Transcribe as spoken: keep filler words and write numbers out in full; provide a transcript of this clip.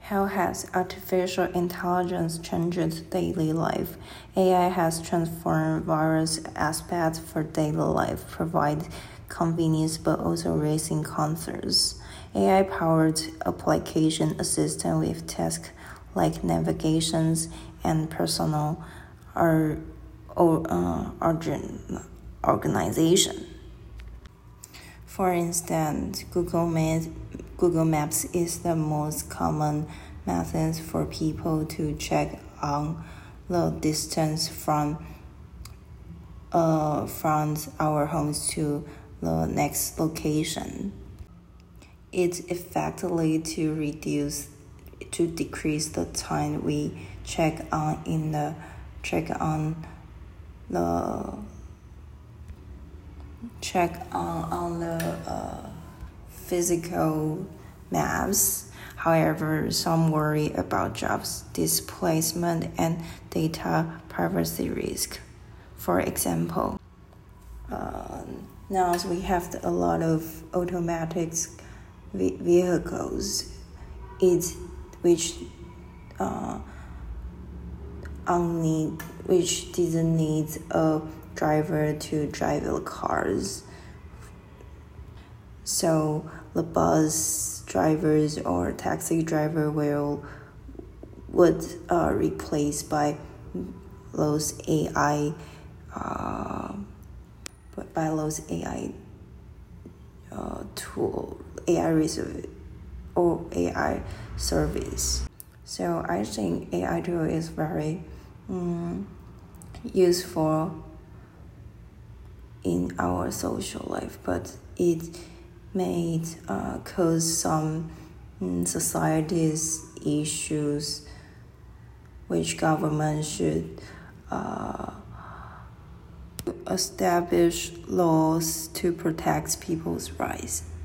How has artificial intelligence changed daily life? A I has transformed various aspects for daily life, provide convenience but also raising concerns. A I-powered application assistant with tasks like navigations and personal or, or uh, organization. For instance, Google Maps, Google Maps is the most common method for people to check on the distance from uh, from our homes to the next location. It's effectively to reduce to decrease the time we check on in the check on the check on, on the uh, physical maps. However, some worry about jobs displacement and data privacy risk. For example, uh, now we have a lot of automatic vehicles, it which uh, only which didn't need a driver to drive the cars. So the bus drivers or taxi driver will would uh, replace by those A I uh, by those A I uh, tool A I reserve or A I service. So I think A I tool is very um, useful in our social life, but it may uh, cause some um, society's issues which government should uh, establish laws to protect people's rights.